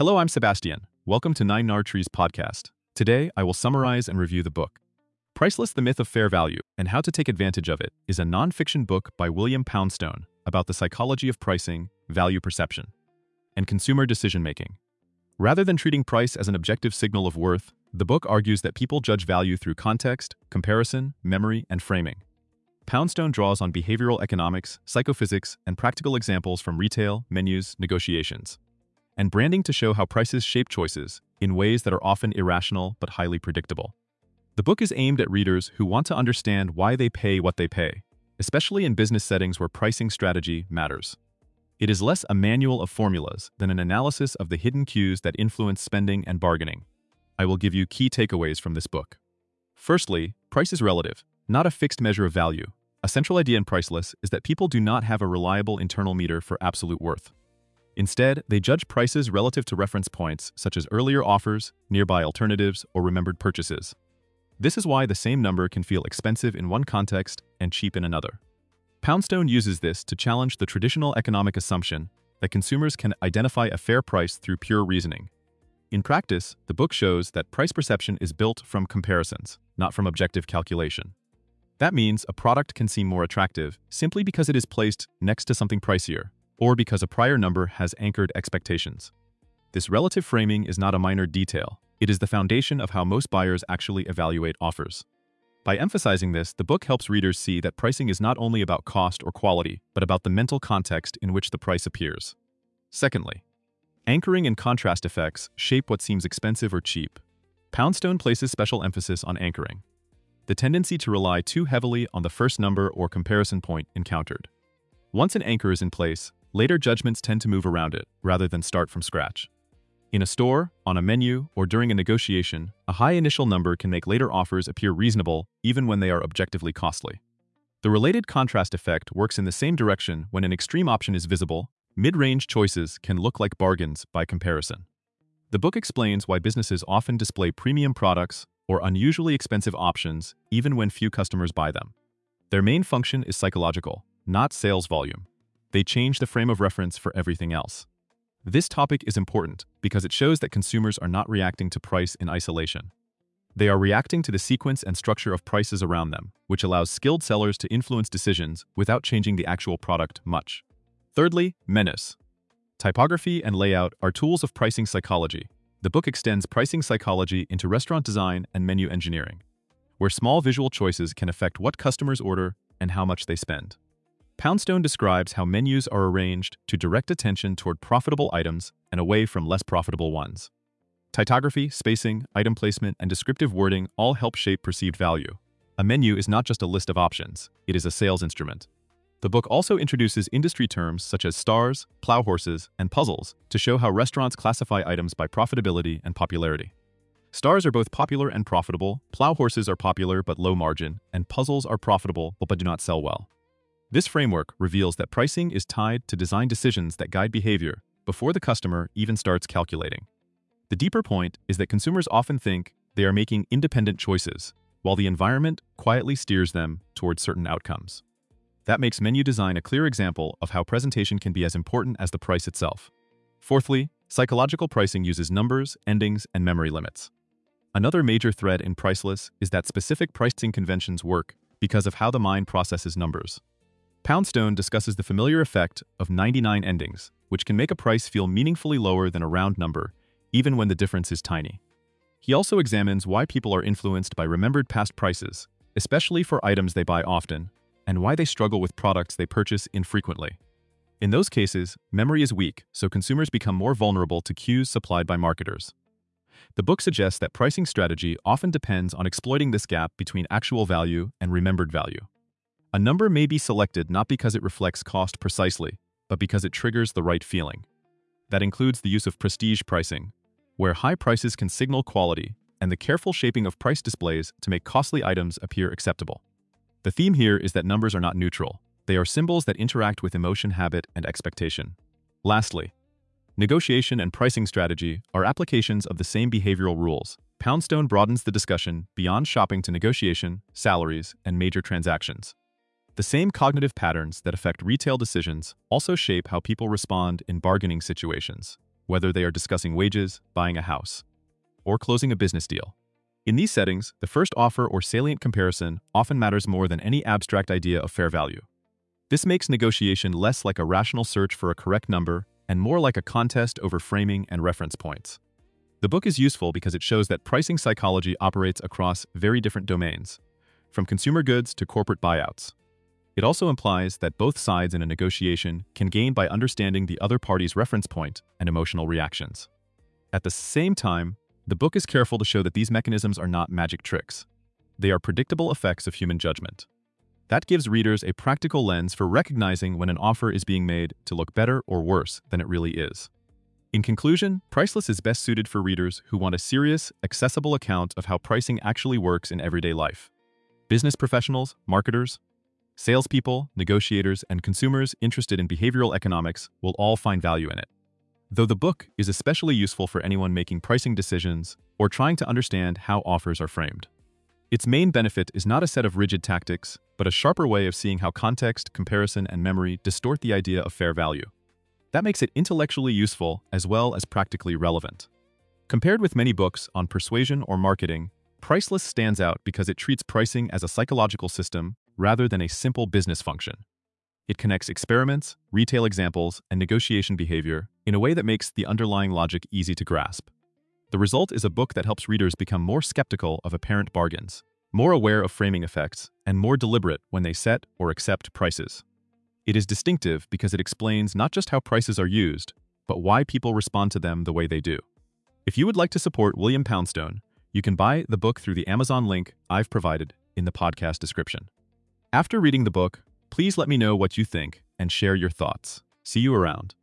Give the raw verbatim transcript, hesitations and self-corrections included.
Hello, I'm Sebastian. Welcome to Nine Nar Trees podcast. Today, I will summarize and review the book. Priceless: The Myth of Fair Value and How to Take Advantage of It is a non-fiction book by William Poundstone about the psychology of pricing, value perception, and consumer decision-making. Rather than treating price as an objective signal of worth, the book argues that people judge value through context, comparison, memory, and framing. Poundstone draws on behavioral economics, psychophysics, and practical examples from retail, menus, negotiations, and branding to show how prices shape choices in ways that are often irrational but highly predictable. The book is aimed at readers who want to understand why they pay what they pay, especially in business settings where pricing strategy matters. It is less a manual of formulas than an analysis of the hidden cues that influence spending and bargaining. I will give you key takeaways from this book. Firstly, price is relative, not a fixed measure of value. A central idea in Priceless is that people do not have a reliable internal meter for absolute worth. Instead, they judge prices relative to reference points such as earlier offers, nearby alternatives, or remembered purchases. This is why the same number can feel expensive in one context and cheap in another. Poundstone uses this to challenge the traditional economic assumption that consumers can identify a fair price through pure reasoning. In practice, the book shows that price perception is built from comparisons, not from objective calculation. That means a product can seem more attractive simply because it is placed next to something pricier, or because a prior number has anchored expectations. This relative framing is not a minor detail. It is the foundation of how most buyers actually evaluate offers. By emphasizing this, the book helps readers see that pricing is not only about cost or quality, but about the mental context in which the price appears. Secondly, anchoring and contrast effects shape what seems expensive or cheap. Poundstone places special emphasis on anchoring, the tendency to rely too heavily on the first number or comparison point encountered. Once an anchor is in place, later judgments tend to move around it, rather than start from scratch. In a store, on a menu, or during a negotiation, a high initial number can make later offers appear reasonable even when they are objectively costly. The related contrast effect works in the same direction when an extreme option is visible. Mid-range choices can look like bargains by comparison. The book explains why businesses often display premium products or unusually expensive options even when few customers buy them. Their main function is psychological, not sales volume. They change the frame of reference for everything else. This topic is important because it shows that consumers are not reacting to price in isolation. They are reacting to the sequence and structure of prices around them, which allows skilled sellers to influence decisions without changing the actual product much. Thirdly, menus. Typography and layout are tools of pricing psychology. The book extends pricing psychology into restaurant design and menu engineering, where small visual choices can affect what customers order and how much they spend. Poundstone describes how menus are arranged to direct attention toward profitable items and away from less profitable ones. Typography, spacing, item placement, and descriptive wording all help shape perceived value. A menu is not just a list of options, it is a sales instrument. The book also introduces industry terms such as stars, plow horses, and puzzles to show how restaurants classify items by profitability and popularity. Stars are both popular and profitable, plow horses are popular but low margin, and puzzles are profitable but do not sell well. This framework reveals that pricing is tied to design decisions that guide behavior before the customer even starts calculating. The deeper point is that consumers often think they are making independent choices, while the environment quietly steers them towards certain outcomes. That makes menu design a clear example of how presentation can be as important as the price itself. Fourthly, psychological pricing uses numbers, endings, and memory limits. Another major thread in Priceless is that specific pricing conventions work because of how the mind processes numbers. Poundstone discusses the familiar effect of ninety-nine endings, which can make a price feel meaningfully lower than a round number, even when the difference is tiny. He also examines why people are influenced by remembered past prices, especially for items they buy often, and why they struggle with products they purchase infrequently. In those cases, memory is weak, so consumers become more vulnerable to cues supplied by marketers. The book suggests that pricing strategy often depends on exploiting this gap between actual value and remembered value. A number may be selected not because it reflects cost precisely, but because it triggers the right feeling. That includes the use of prestige pricing, where high prices can signal quality, and the careful shaping of price displays to make costly items appear acceptable. The theme here is that numbers are not neutral. They are symbols that interact with emotion, habit, and expectation. Lastly, negotiation and pricing strategy are applications of the same behavioral rules. Poundstone broadens the discussion beyond shopping to negotiation, salaries, and major transactions. The same cognitive patterns that affect retail decisions also shape how people respond in bargaining situations. whether they are discussing wages, buying a house, or closing a business deal. In these settings, the first offer or salient comparison often matters more than any abstract idea of fair value. This makes negotiation less like a rational search for a correct number and more like a contest over framing and reference points. The book is useful because it shows that pricing psychology operates across very different domains, from consumer goods to corporate buyouts. It also implies that both sides in a negotiation can gain by understanding the other party's reference point and emotional reactions. At the same time, the book is careful to show that these mechanisms are not magic tricks. They are predictable effects of human judgment. That gives readers a practical lens for recognizing when an offer is being made to look better or worse than it really is. In conclusion, Priceless is best suited for readers who want a serious, accessible account of how pricing actually works in everyday life. Business professionals, marketers, salespeople, negotiators, and consumers interested in behavioral economics will all find value in it. Though the book is especially useful for anyone making pricing decisions or trying to understand how offers are framed. Its main benefit is not a set of rigid tactics, but a sharper way of seeing how context, comparison, and memory distort the idea of fair value. That makes it intellectually useful as well as practically relevant. Compared with many books on persuasion or marketing, Priceless stands out because it treats pricing as a psychological system rather than a simple business function. It connects experiments, retail examples, and negotiation behavior in a way that makes the underlying logic easy to grasp. The result is a book that helps readers become more skeptical of apparent bargains, more aware of framing effects, and more deliberate when they set or accept prices. It is distinctive because it explains not just how prices are used, but why people respond to them the way they do. If you would like to support William Poundstone, you can buy the book through the Amazon link I've provided in the podcast description. After reading the book, please let me know what you think and share your thoughts. See you around.